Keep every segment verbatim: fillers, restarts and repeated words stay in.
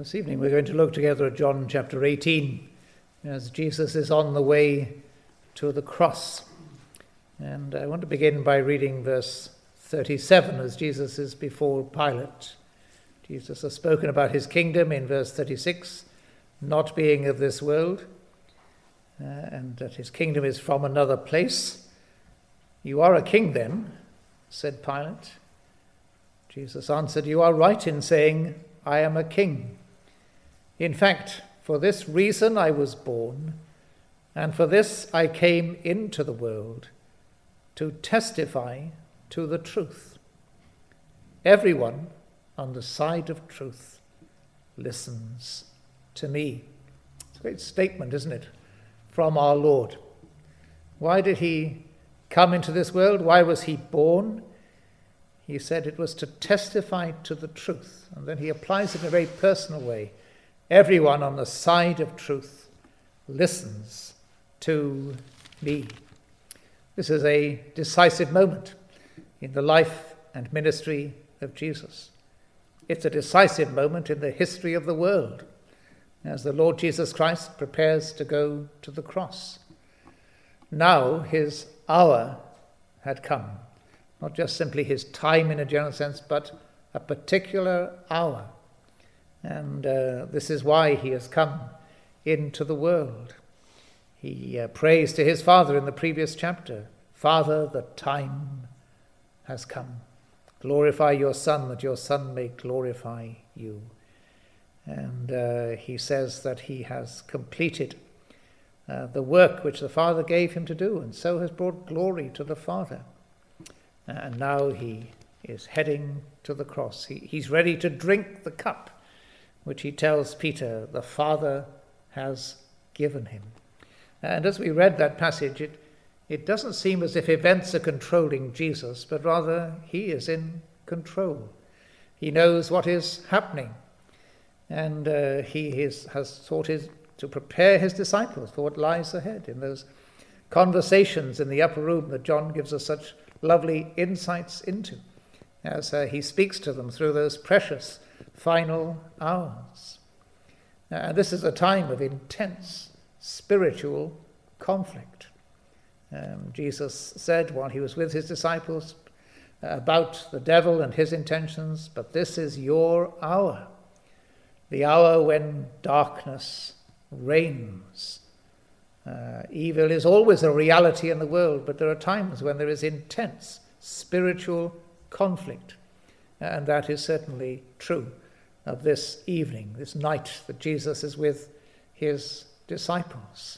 This evening we're going to look together at John chapter eighteen as Jesus is on the way to the cross. And I want to begin by reading verse thirty-seven as Jesus is before Pilate. Jesus has spoken about his kingdom in verse thirty-six, not being of this world, uh, and that his kingdom is from another place. "You are a king then," said Pilate. Jesus answered, "You are right in saying, I am a king. In fact, for this reason I was born, and for this I came into the world, to testify to the truth. Everyone on the side of truth listens to me." It's a great statement, isn't it, from our Lord. Why did he come into this world? Why was he born? He said it was to testify to the truth, and then he applies it in a very personal way. Everyone on the side of truth listens to me. This is a decisive moment in the life and ministry of Jesus. It's a decisive moment in the history of the world as the Lord Jesus Christ prepares to go to the cross. Now his hour had come, not just simply his time in a general sense, but a particular hour. And uh, this is why he has come into the world. He uh, prays to his Father in the previous chapter, "Father, the time has come. Glorify your Son, that your Son may glorify you." And uh, he says that he has completed uh, the work which the Father gave him to do, and so has brought glory to the Father. And now he is heading to the cross. He, he's ready to drink the cup which he tells Peter the Father has given him. And as we read that passage, it, it doesn't seem as if events are controlling Jesus, but rather he is in control. He knows what is happening, and uh, he is, has sought his, to prepare his disciples for what lies ahead in those conversations in the upper room that John gives us such lovely insights into as uh, he speaks to them through those precious final hours. Uh, this is a time of intense spiritual conflict. Um, Jesus said while he was with his disciples uh, about the devil and his intentions, "But this is your hour, the hour when darkness reigns." Uh, evil is always a reality in the world, but there are times when there is intense spiritual conflict. And that is certainly true of this evening, this night that Jesus is with his disciples.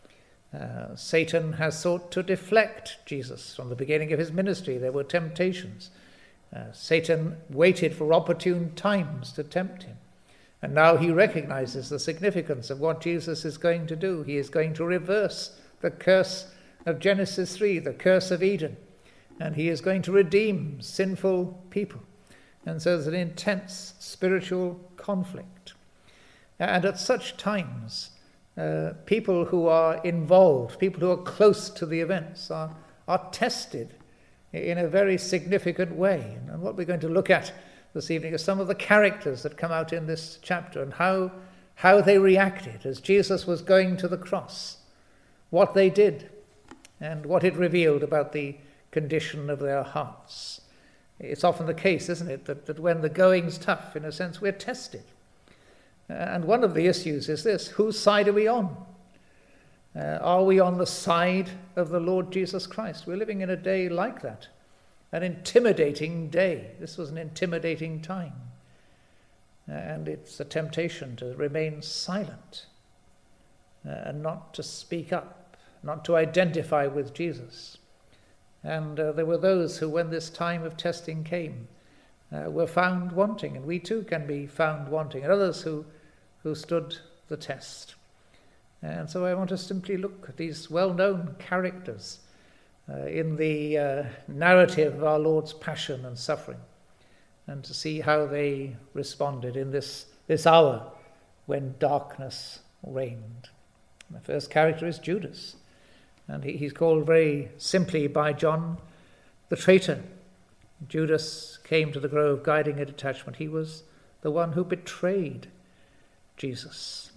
Uh, Satan has sought to deflect Jesus from the beginning of his ministry. There were temptations. Uh, Satan waited for opportune times to tempt him. And now he recognizes the significance of what Jesus is going to do. He is going to reverse the curse of Genesis three, the curse of Eden. And he is going to redeem sinful people. And so there's an intense spiritual conflict. And at such times, uh, people who are involved, people who are close to the events, are, are tested in a very significant way. And what we're going to look at this evening are some of the characters that come out in this chapter and how, how they reacted as Jesus was going to the cross, what they did, and what it revealed about the condition of their hearts. It's often the case, isn't it, that, that when the going's tough, in a sense, we're tested. Uh, and one of the issues is this: whose side are we on? Uh, are we on the side of the Lord Jesus Christ? We're living in a day like that, an intimidating day. This was an intimidating time. Uh, and it's a temptation to remain silent uh, and not to speak up, not to identify with Jesus. And uh, there were those who, when this time of testing came, uh, were found wanting, and we too can be found wanting, and others who, who stood the test. And so I want to simply look at these well-known characters uh, in the uh, narrative of our Lord's passion and suffering, and to see how they responded in this, this hour when darkness reigned. And the first character is Judas. And he, he's called very simply by John the traitor. Judas came to the grove guiding a detachment. He was the one who betrayed Jesus.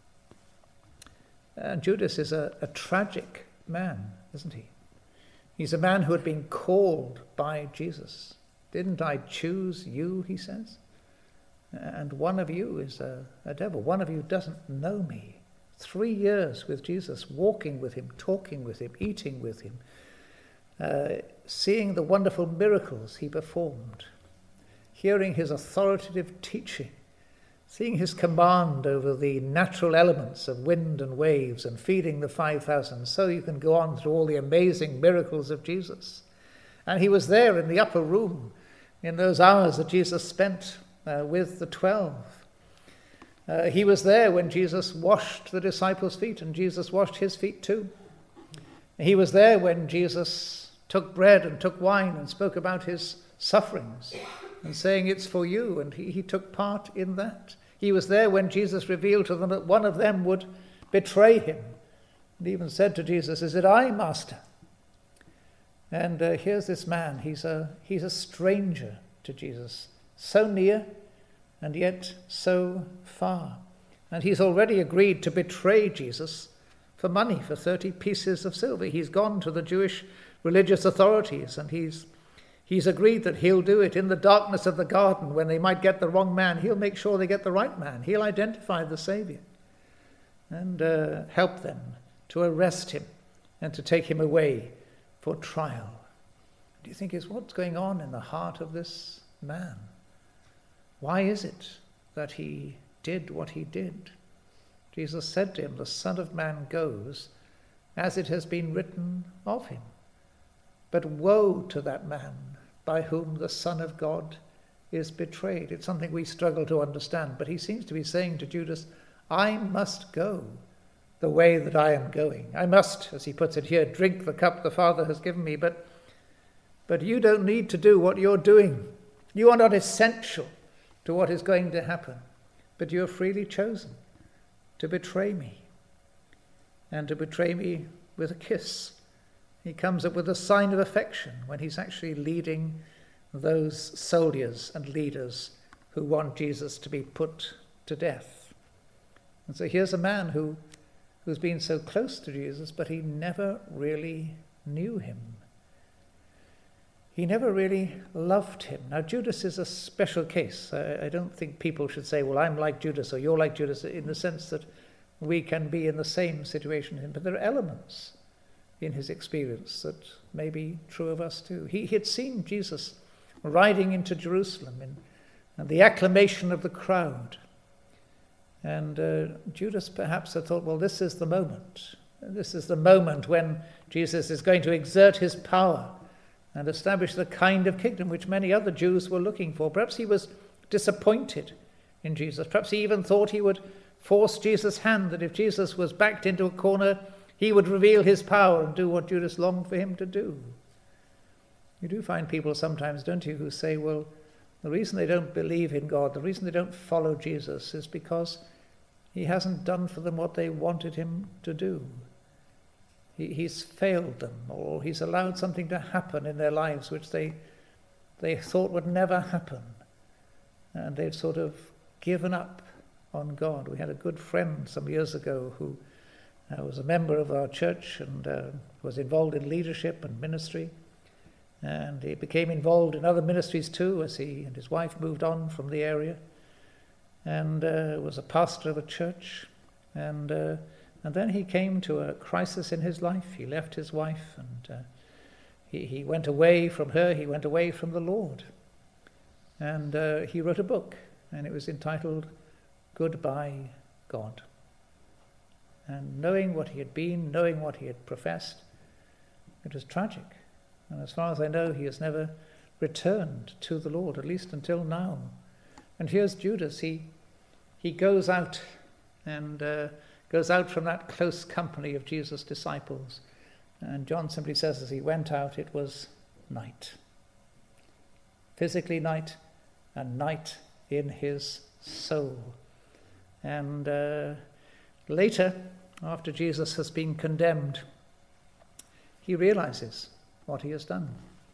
And Judas is a, a tragic man, isn't he? He's a man who had been called by Jesus. Didn't I choose you, he says? And one of you is a, a devil. One of you doesn't know me. Three years with Jesus, walking with him, talking with him, eating with him, uh, seeing the wonderful miracles he performed, hearing his authoritative teaching, seeing his command over the natural elements of wind and waves and feeding the five thousand. So you can go on through all the amazing miracles of Jesus. And he was there in the upper room in those hours that Jesus spent uh, with the twelve. Uh, he was there when Jesus washed the disciples' feet, and Jesus washed his feet too. He was there when Jesus took bread and took wine and spoke about his sufferings and saying it's for you, and he, he took part in that. He was there when Jesus revealed to them that one of them would betray him, and even said to Jesus, "Is it I, Master?" And uh, here's this man, he's a, he's a stranger to Jesus, so near and yet so far. And he's already agreed to betray Jesus for money, for thirty pieces of silver. He's gone to the Jewish religious authorities, and he's he's agreed that he'll do it in the darkness of the garden when they might get the wrong man. He'll make sure they get the right man. He'll identify the Saviour and uh, help them to arrest him and to take him away for trial. Do you think is what's going on in the heart of this man? Why is it that he did what he did? Jesus said to him, "The Son of Man goes as it has been written of him. But woe to that man by whom the Son of God is betrayed." It's something we struggle to understand, but he seems to be saying to Judas, I must go the way that I am going. I must, as he puts it here, drink the cup the Father has given me, but, but you don't need to do what you're doing. You are not essential to what is going to happen, but you have freely chosen to betray me, and to betray me with a kiss. He comes up with a sign of affection when he's actually leading those soldiers and leaders who want Jesus to be put to death. And so here's a man who, who's been so close to Jesus, but he never really knew him. He never really loved him. Now, Judas is a special case. I, I don't think people should say, well, I'm like Judas or you're like Judas, in the sense that we can be in the same situation as him. But there are elements in his experience that may be true of us too. He, he had seen Jesus riding into Jerusalem in, and the acclamation of the crowd. And uh, Judas perhaps had thought, well, this is the moment. This is the moment when Jesus is going to exert his power and establish the kind of kingdom which many other Jews were looking for. Perhaps he was disappointed in Jesus. Perhaps he even thought he would force Jesus' hand, that if Jesus was backed into a corner, he would reveal his power and do what Judas longed for him to do. You do find people sometimes, don't you, who say, well, the reason they don't believe in God, the reason they don't follow Jesus is because he hasn't done for them what they wanted him to do. He, he's failed them, or he's allowed something to happen in their lives which they, they thought would never happen. And they've sort of given up on God. We had a good friend some years ago who uh, was a member of our church and uh, was involved in leadership and ministry. And he became involved in other ministries too as he and his wife moved on from the area. And uh, was a pastor of a church. And uh, and then he came to a crisis in his life. He left his wife and uh, he, he went away from her. He went away from the Lord. And uh, he wrote a book, and it was entitled Goodbye, God. And knowing what he had been, knowing what he had professed, it was tragic. And as far as I know, he has never returned to the Lord, at least until now. And here's Judas. He he goes out and uh, goes out from that close company of Jesus' disciples. And John simply says as he went out, it was night. Physically night, and night in his soul. And uh, later, after Jesus has been condemned, he realizes what he has done.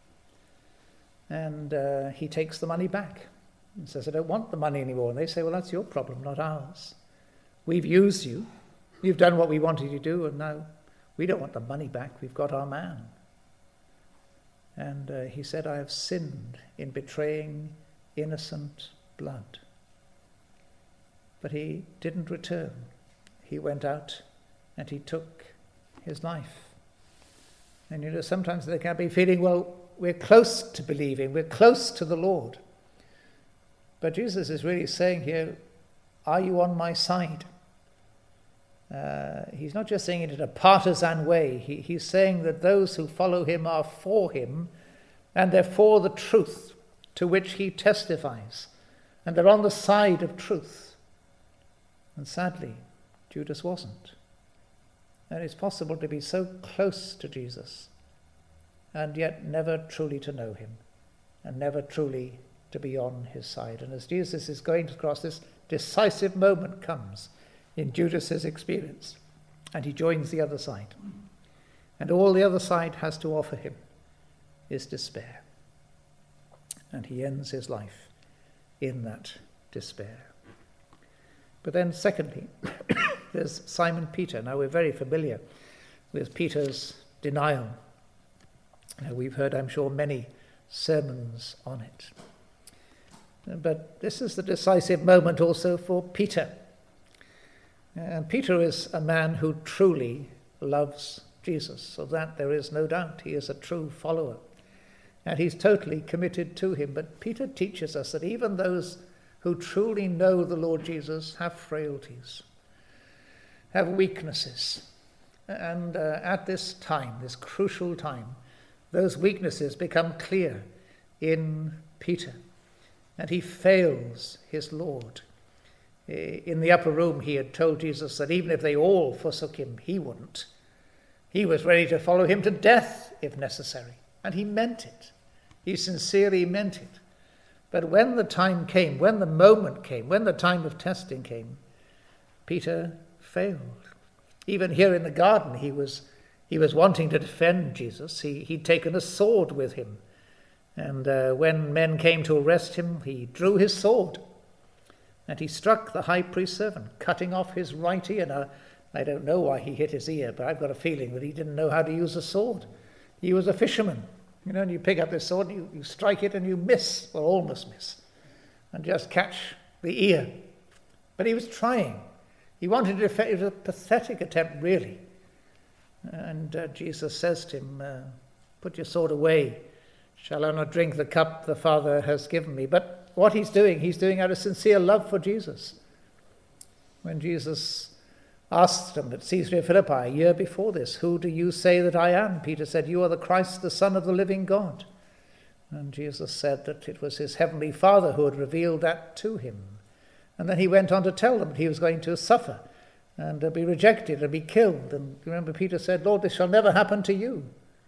And uh, he takes the money back and says, I don't want the money anymore. And they say, well, that's your problem, not ours. We've used you. You've done what we wanted you to do, and now we don't want the money back. We've got our man. And uh, he said, I have sinned in betraying innocent blood. But he didn't return. He went out and he took his life. And you know, sometimes they can be feeling, well, we're close to believing, we're close to the Lord. But Jesus is really saying here, are you on my side? Uh, he's not just saying it in a partisan way. He, he's saying that those who follow him are for him, and they're for the truth to which he testifies. And they're on the side of truth. And sadly, Judas wasn't. And it's possible to be so close to Jesus and yet never truly to know him and never truly to be on his side. And as Jesus is going to cross, this decisive moment comes in Judas's experience, and he joins the other side. And all the other side has to offer him is despair. And he ends his life in that despair. But then secondly, there's Simon Peter. Now we're very familiar with Peter's denial. Now, we've heard, I'm sure, many sermons on it. But this is the decisive moment also for Peter. And Peter is a man who truly loves Jesus. Of that there is no doubt. He is a true follower. And he's totally committed to him. But Peter teaches us that even those who truly know the Lord Jesus have frailties, have weaknesses. And uh, at this time, this crucial time, those weaknesses become clear in Peter. And he fails his Lord. In the upper room, he had told Jesus that even if they all forsook him, he wouldn't. He was ready to follow him to death if necessary. And he meant it. He sincerely meant it. But when the time came, when the moment came, when the time of testing came, Peter failed. Even here in the garden, he was he was wanting to defend Jesus. He, he'd taken a sword with him. And uh, when men came to arrest him, he drew his sword. And he struck the high priest's servant, cutting off his right ear. Now, I don't know why he hit his ear, but I've got a feeling that he didn't know how to use a sword. He was a fisherman. You know, and you pick up this sword, and you, you strike it, and you miss, or almost miss, and just catch the ear. But he was trying. He wanted to defend. It was a pathetic attempt, really. And uh, Jesus says to him, uh, put your sword away. Shall I not drink the cup the Father has given me? But what he's doing, he's doing out of sincere love for Jesus. When Jesus asked him at Caesarea Philippi a year before this, who do you say that I am? Peter said, you are the Christ, the Son of the living God. And Jesus said that it was his heavenly Father who had revealed that to him. And then he went on to tell them that he was going to suffer and uh, be rejected and be killed. And remember, Peter said, Lord, this shall never happen to you.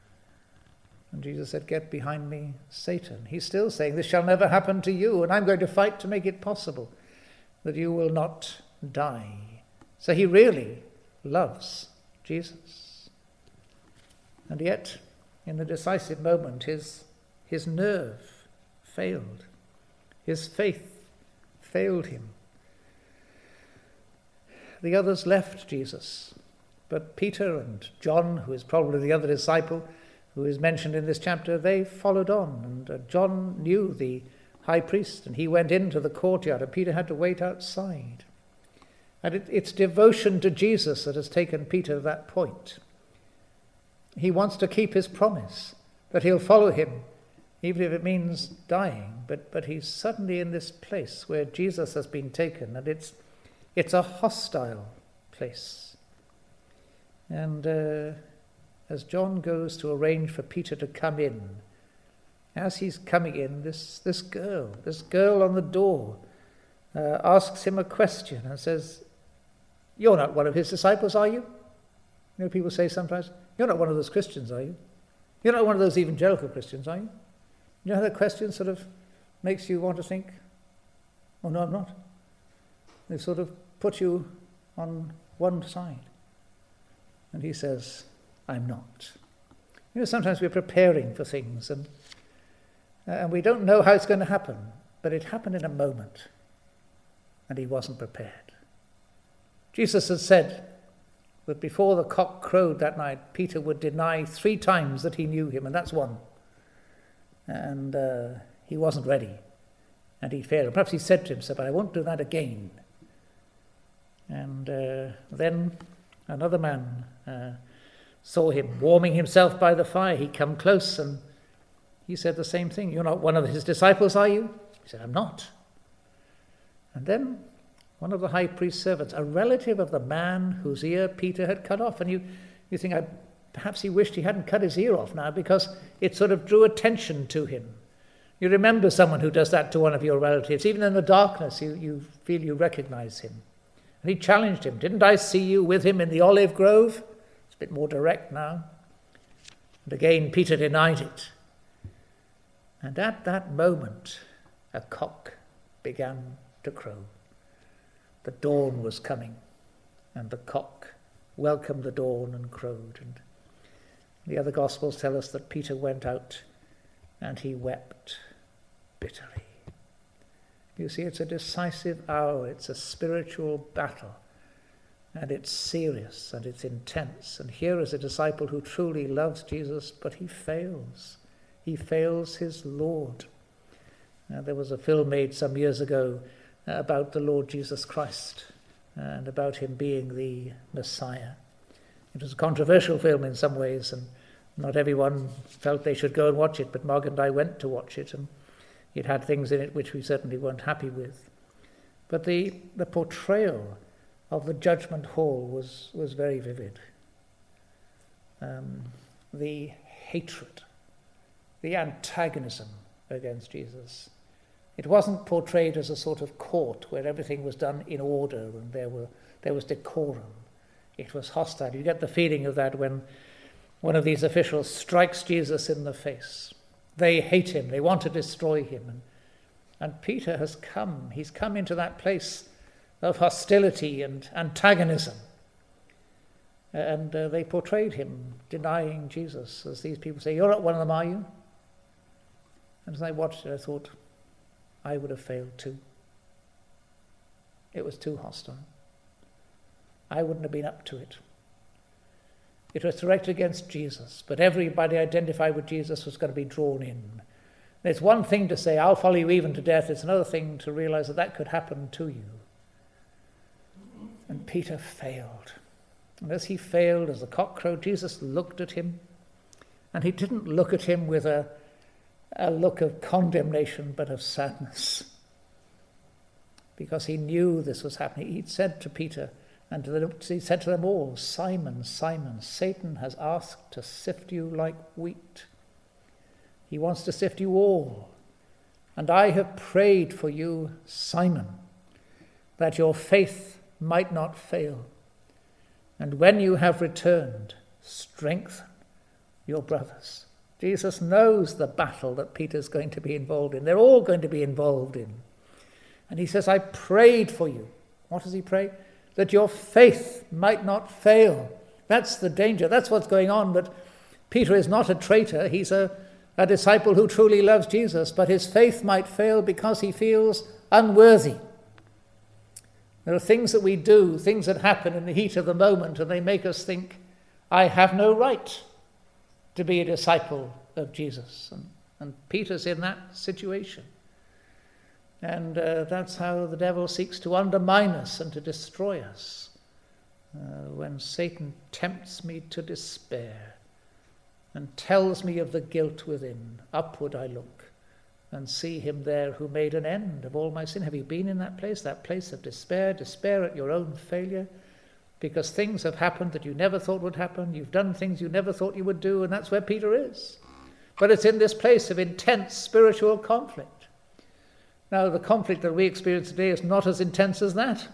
And Jesus said, get behind me, Satan. He's still saying, this shall never happen to you, and I'm going to fight to make it possible that you will not die. So he really loves Jesus. And yet, in the decisive moment, his, his nerve failed. His faith failed him. The others left Jesus, but Peter and John, who is probably the other disciple, who is mentioned in this chapter, they followed on. And uh, John knew the high priest, and he went into the courtyard, and Peter had to wait outside. And it, it's devotion to Jesus that has taken Peter to that point. He wants to keep his promise that he'll follow him, even if it means dying. But but he's suddenly in this place where Jesus has been taken, and it's it's a hostile place. And uh, as John goes to arrange for Peter to come in, as he's coming in, this, this girl, this girl on the door, uh, asks him a question and says, you're not one of his disciples, are you? You know, people say sometimes, you're not one of those Christians, are you? You're not one of those evangelical Christians, are you? You know how that question sort of makes you want to think, oh, no, I'm not. They sort of put you on one side. And he says, I'm not. You know, sometimes we're preparing for things and, uh, and we don't know how it's going to happen, but it happened in a moment and he wasn't prepared. Jesus had said that before the cock crowed that night, Peter would deny three times that he knew him, and that's one. And uh, he wasn't ready, and he failed. Perhaps he said to himself, I won't do that again. And uh, then another man uh, saw him warming himself by the fire. He came close, and he said the same thing. You're not one of his disciples, are you? He said, I'm not. And then one of the high priest's servants, a relative of the man whose ear Peter had cut off. And you, you think, I, perhaps he wished he hadn't cut his ear off now, because it sort of drew attention to him. You remember someone who does that to one of your relatives. Even in the darkness, you, you feel you recognize him. And he challenged him. Didn't I see you with him in the olive grove? It's a bit more direct now. And again, Peter denied it. And at that moment, a cock began to crow. The dawn was coming, and the cock welcomed the dawn and crowed. And the other Gospels tell us that Peter went out and he wept bitterly. You see, it's a decisive hour, it's a spiritual battle, and it's serious and it's intense. And here is a disciple who truly loves Jesus, but he fails. He fails his Lord. Uh, there was a film made some years ago uh, about the Lord Jesus Christ and about him being the Messiah. It was a controversial film in some ways, and not everyone felt they should go and watch it, but Margaret and I went to watch it, and it had things in it which we certainly weren't happy with. But the, the portrayal of the judgment hall was, was very vivid. Um, the hatred, the antagonism against Jesus. It wasn't portrayed as a sort of court where everything was done in order and there were there was decorum. It was hostile. You get the feeling of that when one of these officials strikes Jesus in the face. They hate him. They want to destroy him. And, and Peter has come. He's come into that place of hostility and antagonism. And uh, they portrayed him denying Jesus, as these people say, you're not one of them, are you? And as I watched it, I thought, I would have failed too. It was too hostile. I wouldn't have been up to it. It was directed against Jesus, but everybody identified with Jesus was going to be drawn in. And it's one thing to say, I'll follow you even to death. It's another thing to realize that that could happen to you. And Peter failed. And as he failed, as the cock crowed, Jesus looked at him. And he didn't look at him with a a look of condemnation, but of sadness. Because he knew this was happening. He said to Peter, and to the, he said to them all, Simon, Simon, Satan has asked to sift you like wheat. He wants to sift you all. And I have prayed for you, Simon, that your faith might not fail. And when you have returned, strengthen your brothers. Jesus knows the battle that Peter's going to be involved in. They're all going to be involved in. And he says, I prayed for you. What does he pray? That your faith might not fail. That's the danger. That's what's going on. But Peter is not a traitor. He's a, a disciple who truly loves Jesus, but his faith might fail because he feels unworthy. There are things that we do, things that happen in the heat of the moment, and they make us think, I have no right to be a disciple of Jesus. And, and Peter's in that situation. And uh, that's how the devil seeks to undermine us and to destroy us. Uh, when Satan tempts me to despair and tells me of the guilt within, upward I look and see him there who made an end of all my sin. Have you been in that place, that place of despair, despair at your own failure? Because things have happened that you never thought would happen. You've done things you never thought you would do, and that's where Peter is. But it's in this place of intense spiritual conflict. Now, the conflict that we experience today is not as intense as that.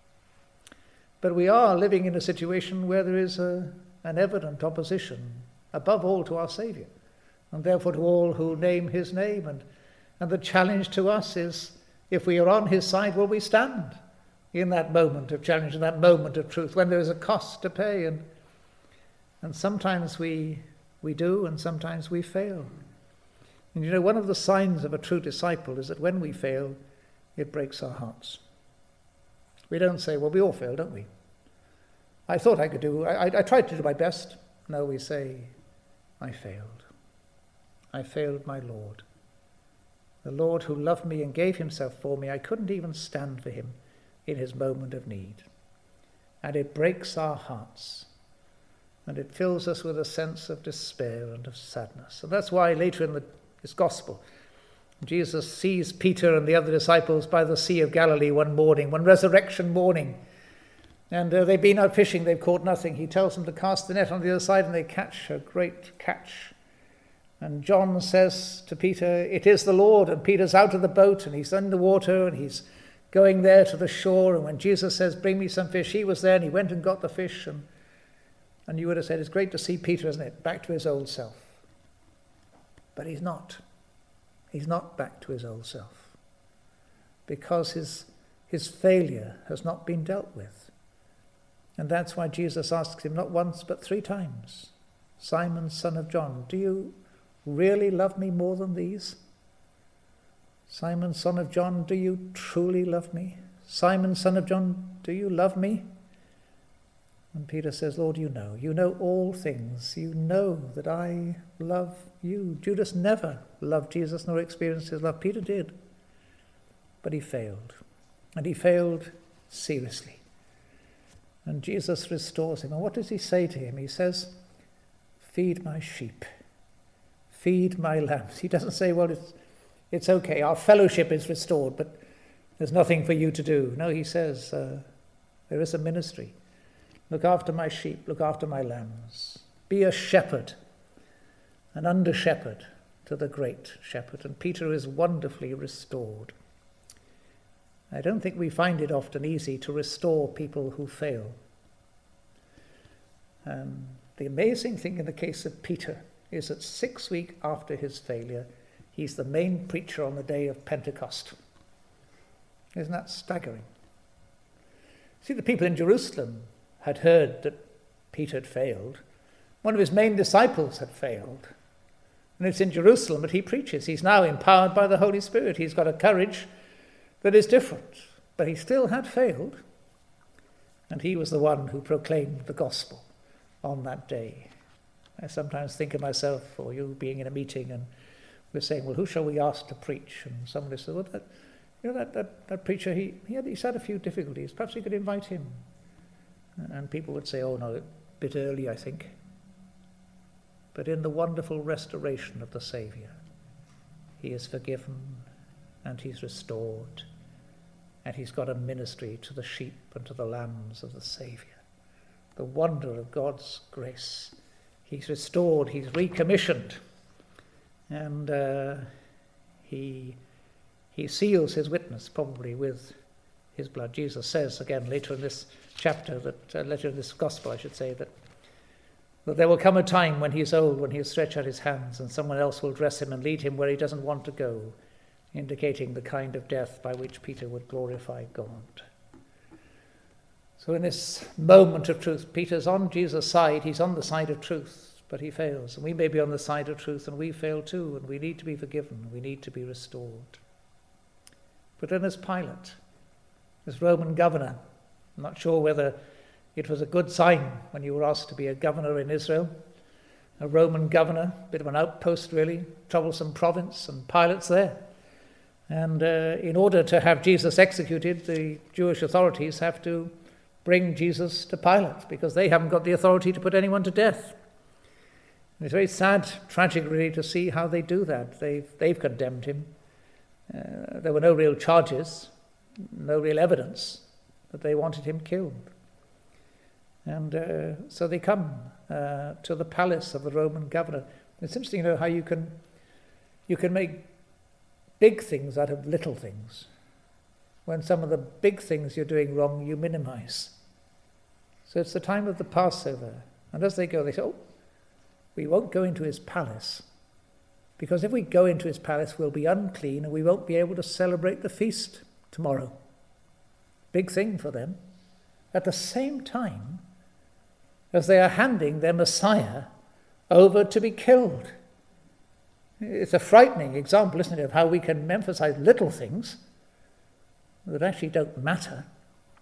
But we are living in a situation where there is a, an evident opposition, above all to our Saviour, and therefore to all who name his name. And, and the challenge to us is, if we are on his side, will we stand in that moment of challenge, in that moment of truth, when there is a cost to pay? And and sometimes we we do, and sometimes we fail. And you know, one of the signs of a true disciple is that when we fail, it breaks our hearts. We don't say, well, we all fail, don't we? I thought I could do, I, I tried to do my best. No, we say, I failed. I failed my Lord. The Lord who loved me and gave himself for me, I couldn't even stand for him in his moment of need. And it breaks our hearts. And it fills us with a sense of despair and of sadness. And that's why later in the, this gospel, Jesus sees Peter and the other disciples by the Sea of Galilee one morning, one resurrection morning. And uh, they've been out fishing, they've caught nothing. He tells them to cast the net on the other side, and they catch a great catch. And John says to Peter, it is the Lord. And Peter's out of the boat, and he's in the water, and he's going there to the shore. And when Jesus says, bring me some fish, he was there, and he went and got the fish. And, and you would have said, it's great to see Peter, isn't it? Back to his old self. But he's not. He's not back to his old self. Because his, his failure has not been dealt with. And that's why Jesus asks him not once but three times, Simon, son of John, do you really love me more than these? Simon, son of John, do you truly love me? Simon, son of John, do you love me? And Peter says, Lord, you know. You know all things. You know that I love you. Judas never loved Jesus nor experienced his love. Peter did. But he failed. And he failed seriously. And Jesus restores him. And what does he say to him? He says, feed my sheep. Feed my lambs. He doesn't say, well, it's, it's okay. Our fellowship is restored, but there's nothing for you to do. No, he says, uh, there is a ministry. Look after my sheep. Look after my lambs. Be a shepherd, an under-shepherd to the great shepherd. And Peter is wonderfully restored. I don't think we find it often easy to restore people who fail. Um, the amazing thing in the case of Peter is that six weeks after his failure, he's the main preacher on the day of Pentecost. Isn't that staggering? See, the people in Jerusalem had heard that Peter had failed. One of his main disciples had failed. And it's in Jerusalem that he preaches. He's now empowered by the Holy Spirit. He's got a courage that is different, but he still had failed, and he was the one who proclaimed the gospel on that day. I sometimes think of myself, or you being in a meeting, and we're saying, well, who shall we ask to preach? And somebody says, well, that, you know, that, that, that preacher, he, he had, he's had a few difficulties, perhaps we could invite him. And people would say, oh no, a bit early, I think. But in the wonderful restoration of the Saviour, he is forgiven, and he's restored, and he's got a ministry to the sheep and to the lambs of the Saviour. The wonder of God's grace. He's restored, he's recommissioned, and uh, he, he seals his witness probably with his blood. Jesus says again later in this chapter, that uh, later in this gospel I should say, that, that there will come a time when he is old, when he'll stretch out his hands, and someone else will dress him and lead him where he doesn't want to go, indicating the kind of death by which Peter would glorify God. So in this moment of truth, Peter's on Jesus' side, he's on the side of truth, but he fails. And we may be on the side of truth, and we fail too, and we need to be forgiven, we need to be restored. But then there's Pilate, this Roman governor. I'm not sure whether it was a good sign when you were asked to be a governor in Israel. A Roman governor, a bit of an outpost really, troublesome province, and Pilate's there. And uh, in order to have Jesus executed, the Jewish authorities have to bring Jesus to Pilate, because they haven't got the authority to put anyone to death. And it's very sad, tragic really, to see how they do that. They've, they've condemned him. Uh, there were no real charges, no real evidence that they wanted him killed. And uh, so they come uh, to the palace of the Roman governor. It's interesting, you know, how you can you can make big things out of little things, when some of the big things you're doing wrong you minimize. So it's the time of the Passover, and as they go, they say, oh, we won't go into his palace, because if we go into his palace, we'll be unclean and we won't be able to celebrate the feast tomorrow. Big thing for them. At the same time as they are handing their Messiah over to be killed. It's a frightening example, isn't it, of how we can emphasize little things that actually don't matter.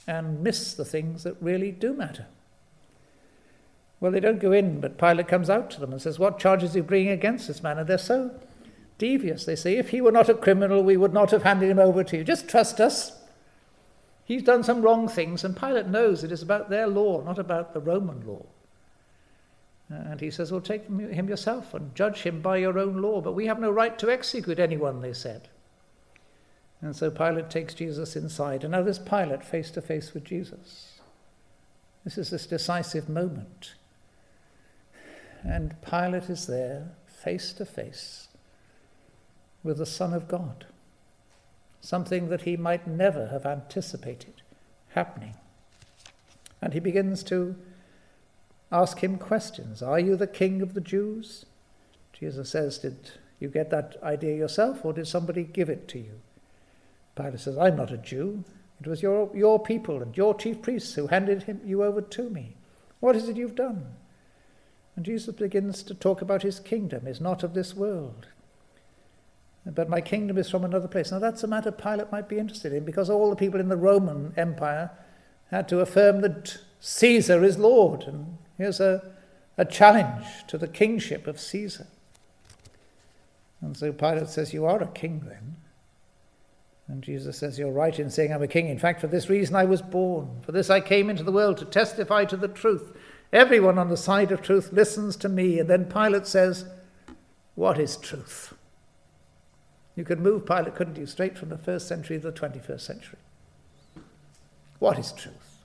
and miss the things that really do matter. Well, they don't go in, but Pilate comes out to them and says, what charges are you bringing against this man? And they're so devious. They say, if he were not a criminal, we would not have handed him over to you. Just trust us. He's done some wrong things, and Pilate knows it is about their law, not about the Roman law. And he says, well, take him yourself and judge him by your own law, but we have no right to execute anyone, they said. And so Pilate takes Jesus inside, and now there's Pilate face to face with Jesus. This is this decisive moment. And Pilate is there, face to face, with the Son of God. Something that he might never have anticipated happening. And he begins to ask him questions. Are you the king of the Jews? Jesus says, did you get that idea yourself, or did somebody give it to you? Pilate says, I'm not a Jew. It was your, your people and your chief priests who handed him, you over to me. What is it you've done? And Jesus begins to talk about his kingdom is not of this world, but my kingdom is from another place. Now that's a matter Pilate might be interested in, because all the people in the Roman Empire had to affirm that Caesar is Lord. And here's a, a challenge to the kingship of Caesar. And so Pilate says, you are a king then. And Jesus says, you're right in saying I'm a king. In fact, for this reason I was born. For this I came into the world, to testify to the truth. Everyone on the side of truth listens to me. And then Pilate says, what is truth? You could move Pilate, couldn't you, straight from the first century to the twenty-first century. What is truth?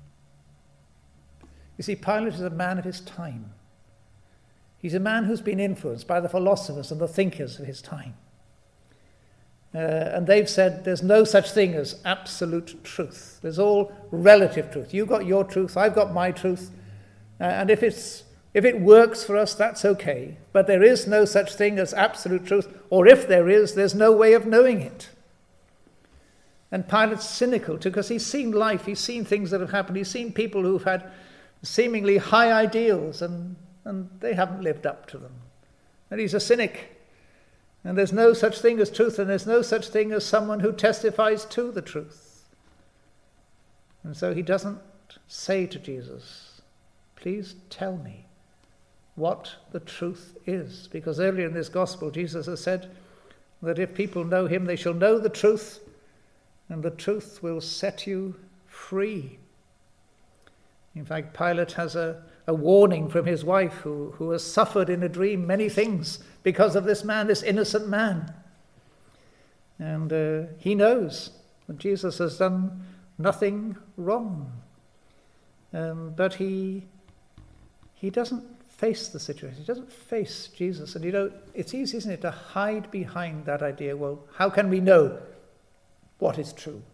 You see, Pilate is a man of his time. He's a man who's been influenced by the philosophers and the thinkers of his time. Uh, and they've said there's no such thing as absolute truth. There's all relative truth. You've got your truth, I've got my truth. Uh, and if it's if it works for us, that's okay. But there is no such thing as absolute truth. Or if there is, there's no way of knowing it. And Pilate's cynical too, because he's seen life, he's seen things that have happened, he's seen people who've had seemingly high ideals, and, and they haven't lived up to them. And he's a cynic. And there's no such thing as truth, and there's no such thing as someone who testifies to the truth. And so he doesn't say to Jesus, please tell me what the truth is. Because earlier in this gospel, Jesus has said that if people know him, they shall know the truth, and the truth will set you free. In fact, Pilate has a, a warning from his wife, who, who has suffered in a dream many things because of this man, this innocent man. And uh, he knows that Jesus has done nothing wrong. Um, but he he doesn't face the situation. He doesn't face Jesus. And you know, it's easy, isn't it, to hide behind that idea, well, how can we know what is true?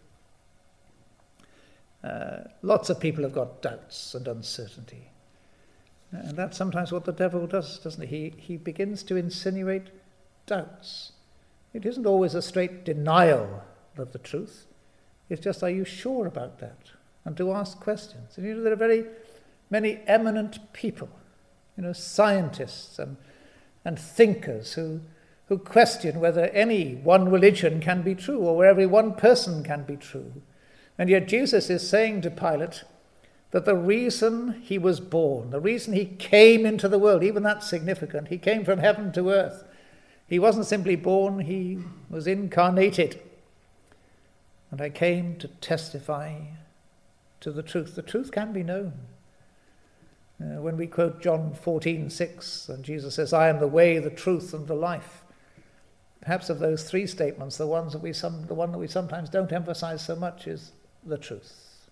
Uh, lots of people have got doubts and uncertainty. And that's sometimes what the devil does, doesn't he? He, he begins to insinuate doubts. It isn't always a straight denial of the truth. It's just, are you sure about that? And to ask questions. And you know, there are very many eminent people, you know, scientists and, and thinkers who, who question whether any one religion can be true, or where every one person can be true. And yet Jesus is saying to Pilate that the reason he was born, the reason he came into the world, even that's significant, he came from heaven to earth. He wasn't simply born, he was incarnated. And I came to testify to the truth. The truth can be known. Uh, when we quote John fourteen six, and Jesus says, I am the way, the truth, and the life. Perhaps of those three statements, the ones that we some, the one that we sometimes don't emphasize so much is the truth.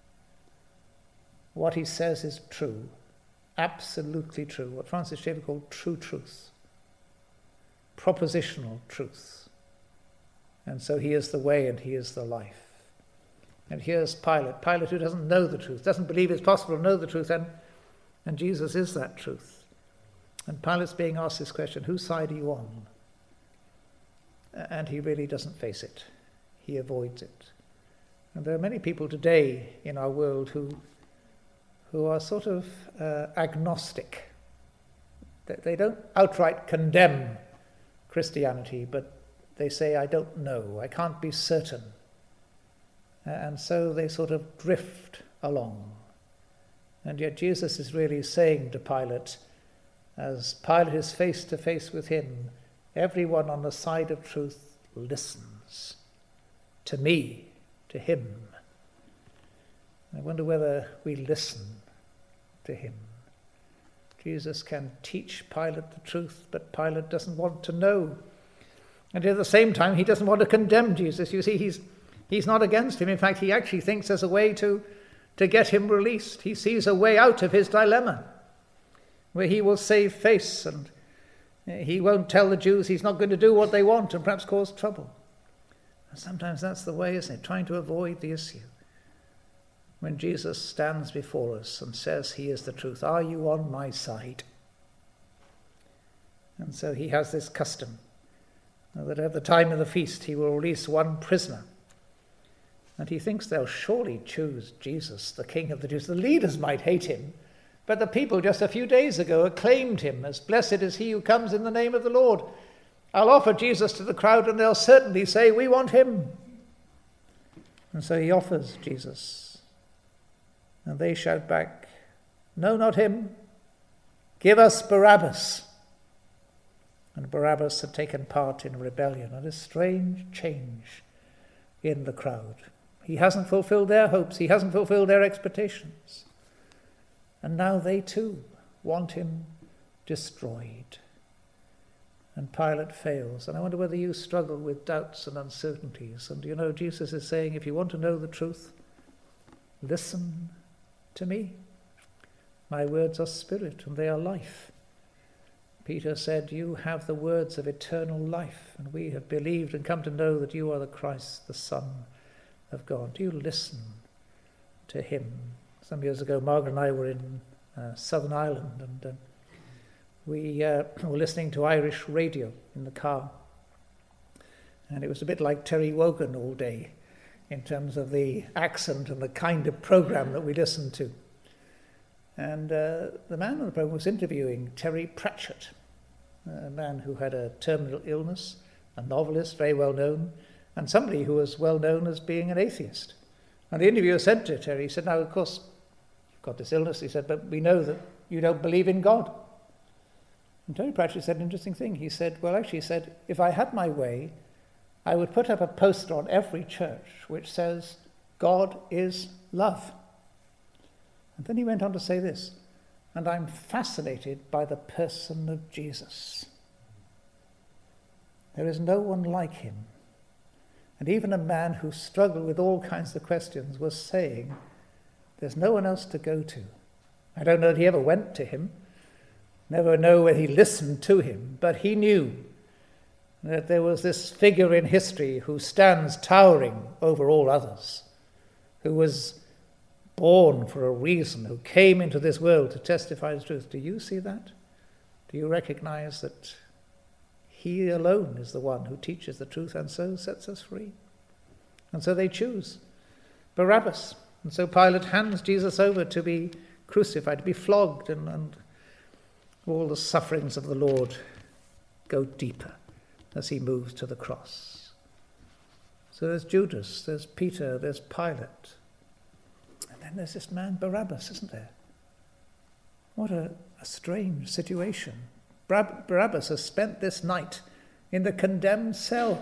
What he says is true, absolutely true, what Francis Schaeffer called true truth, propositional truth. And so he is the way and he is the life. And here's Pilate, Pilate who doesn't know the truth, doesn't believe it's possible to know the truth, and, and Jesus is that truth. And Pilate's being asked this question, whose side are you on? And he really doesn't face it. He avoids it. And there are many people today in our world who who are sort of uh, agnostic. They, they don't outright condemn Christianity, but they say, I don't know, I can't be certain. And so they sort of drift along. And yet Jesus is really saying to Pilate, as Pilate is face to face with him, everyone on the side of truth listens to me, to him. I wonder whether we listen to him. Jesus can teach Pilate the truth, but Pilate doesn't want to know. And at the same time, he doesn't want to condemn Jesus. You see, he's he's not against him. In fact, he actually thinks there's a way to, to get him released. He sees a way out of his dilemma, where he will save face, and he won't tell the Jews he's not going to do what they want and perhaps cause trouble. And sometimes that's the way, isn't it? Trying to avoid the issue. When Jesus stands before us and says he is the truth, are you on my side? And so he has this custom that at the time of the feast he will release one prisoner. And he thinks they'll surely choose Jesus, the King of the Jews. The leaders might hate him, but the people just a few days ago acclaimed him as blessed is he who comes in the name of the Lord. I'll offer Jesus to the crowd and they'll certainly say, we want him. And so he offers Jesus. And they shout back, no, not him. Give us Barabbas. And Barabbas had taken part in rebellion, and a strange change in the crowd. He hasn't fulfilled their hopes. He hasn't fulfilled their expectations. And now they too want him destroyed. And Pilate fails. And I wonder whether you struggle with doubts and uncertainties. And you know, Jesus is saying, if you want to know the truth, listen to me. My words are spirit and they are life. Peter said, you have the words of eternal life, and we have believed and come to know that you are the Christ, the Son of God. Do you listen to him? Some years ago, Margaret and I were in uh, Southern Ireland, and uh, we uh, were listening to Irish radio in the car. And it was a bit like Terry Wogan all day in terms of the accent and the kind of program that we listened to. And uh, the man on the program was interviewing Terry Pratchett, a man who had a terminal illness, a novelist, very well known, and somebody who was well known as being an atheist. And the interviewer said to Terry, he said, now, of course, you've got this illness, he said, but we know that you don't believe in God. And Terry Pratchett said an interesting thing. He said, well, actually, he said, if I had my way, I would put up a poster on every church which says, God is love. And then he went on to say this, and I'm fascinated by the person of Jesus. There is no one like him. And even a man who struggled with all kinds of questions was saying, there's no one else to go to. I don't know that he ever went to him, never know whether he listened to him, but he knew that there was this figure in history who stands towering over all others, who was born for a reason, who came into this world to testify the truth. Do you see that? Do you recognize that he alone is the one who teaches the truth and so sets us free? And so they choose Barabbas. And so Pilate hands Jesus over to be crucified, to be flogged, and, and all the sufferings of the Lord go deeper as he moves to the cross. So there's Judas, there's Peter, there's Pilate. And then there's this man Barabbas, isn't there? What a, a strange situation. Bar- Barabbas has spent this night in the condemned cell.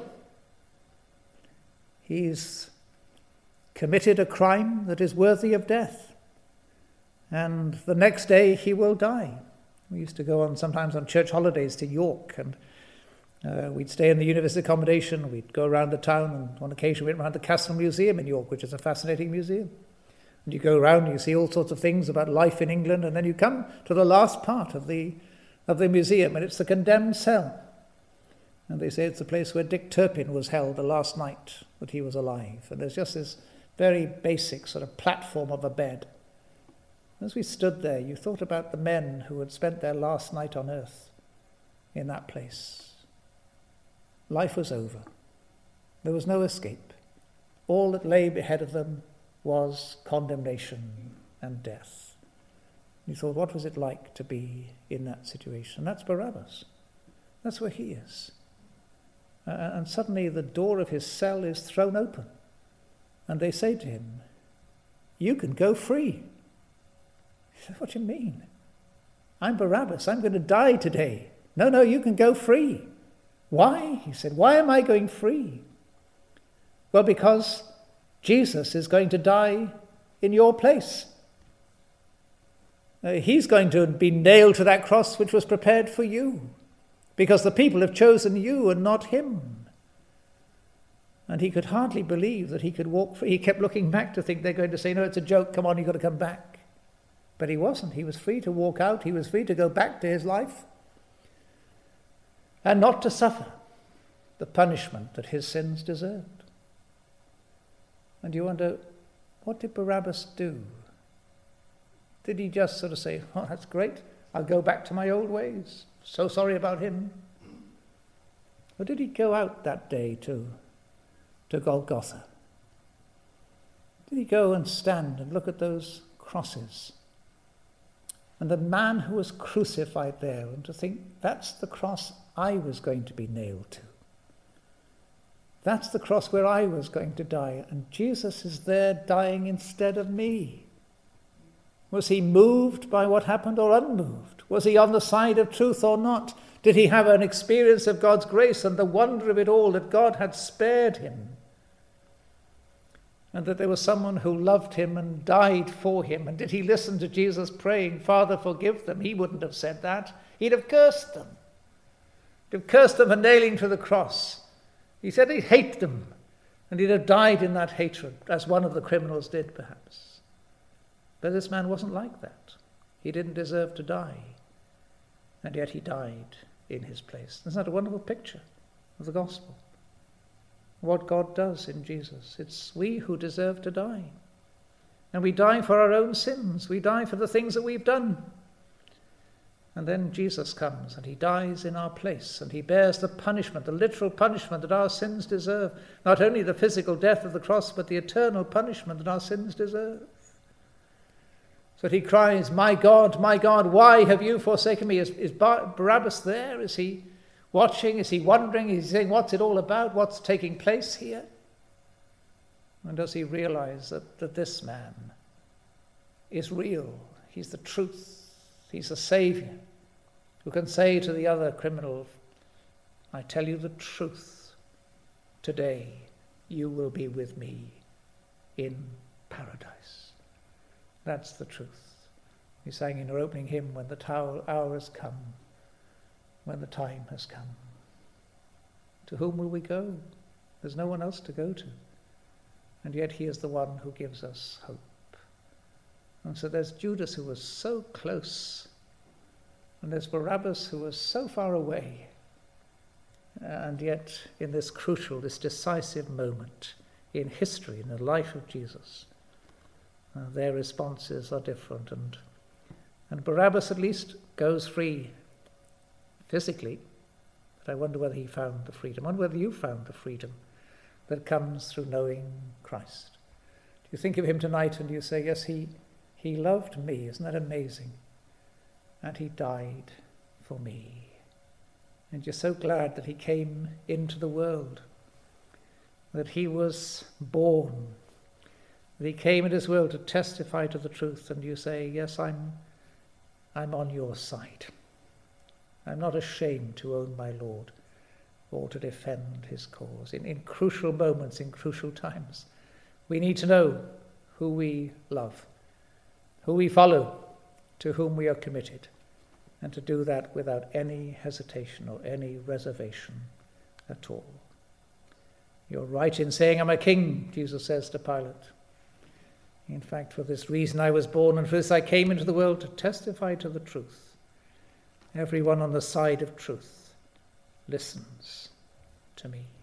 He's committed a crime that is worthy of death. And the next day he will die. We used to go on sometimes on church holidays to York, and uh, we'd stay in the university accommodation. We'd go around the town, and on occasion we went around the Castle Museum in York, which is a fascinating museum. And you go around and you see all sorts of things about life in England, and then you come to the last part of the of the museum, and it's the condemned cell. And they say it's the place where Dick Turpin was held the last night that he was alive. And there's just this very basic sort of platform of a bed. As we stood there, you thought about the men who had spent their last night on earth in that place. Life was over. There was no escape. All that lay ahead of them was condemnation and death. You thought, what was it like to be in that situation? And that's Barabbas. That's where he is. Uh, and suddenly the door of his cell is thrown open. And they say to him, "You can go free." He said, "What do you mean? I'm Barabbas. I'm going to die today." "No, no, you can go free." "Why?" He said, "Why am I going free?" "Well, because Jesus is going to die in your place. Uh, he's going to be nailed to that cross which was prepared for you, because the people have chosen you and not him." And he could hardly believe that he could walk free. He kept looking back to think they're going to say, "No, it's a joke, come on, you've got to come back." But he wasn't. He was free to walk out. He was free to go back to his life and not to suffer the punishment that his sins deserved. And you wonder, what did Barabbas do? Did he just sort of say, "Oh, that's great, I'll go back to my old ways. So sorry about him"? Or did he go out that day to, to Golgotha? Did he go and stand and look at those crosses and the man who was crucified there, and to think, that's the cross I was going to be nailed to. That's the cross where I was going to die, and Jesus is there dying instead of me. Was he moved by what happened or unmoved? Was he on the side of truth or not? Did he have an experience of God's grace and the wonder of it all, that God had spared him? And that there was someone who loved him and died for him? And did he listen to Jesus praying, "Father, forgive them"? He wouldn't have said that. He'd have cursed them. He'd have cursed them for nailing to the cross. He said he'd hate them, and he'd have died in that hatred, as one of the criminals did, perhaps. But this man wasn't like that. He didn't deserve to die, and yet he died in his place. Isn't that a wonderful picture of the gospel? What God does in Jesus. It's we who deserve to die. And we die for our own sins. We die for the things that we've done. And then Jesus comes and he dies in our place, and he bears the punishment, the literal punishment that our sins deserve. Not only the physical death of the cross, but the eternal punishment that our sins deserve. So that he cries, "My God, my God, why have you forsaken me?" Is, is Bar- Barabbas there? Is he watching? Is he wondering? Is he saying, "What's it all about? What's taking place here?" And does he realize that, that this man is real? He's the truth. He's the Saviour who can say to the other criminal, "I tell you the truth, today you will be with me in paradise." That's the truth. We sang in our opening hymn, "When the hour has come, when the time has come." To whom will we go? There's no one else to go to. And yet he is the one who gives us hope. And so there's Judas, who was so close, and there's Barabbas, who was so far away. And yet in this crucial, this decisive moment in history, in the life of Jesus, uh, their responses are different. And, and Barabbas at least goes free physically, but I wonder whether he found the freedom. I wonder whether you found the freedom that comes through knowing Christ. Do you think of him tonight and you say, "Yes, he he loved me"? Isn't that amazing? And he died for me. And you're so glad that he came into the world, that he was born, that he came into this world to testify to the truth. And you say, "Yes, I'm I'm on your side. I'm not ashamed to own my Lord or to defend his cause." In, in crucial moments, in crucial times, we need to know who we love, who we follow, to whom we are committed, and to do that without any hesitation or any reservation at all. "You're right in saying I'm a king," Jesus says to Pilate. "In fact, for this reason I was born, and for this I came into the world, to testify to the truth. Everyone on the side of truth listens to me."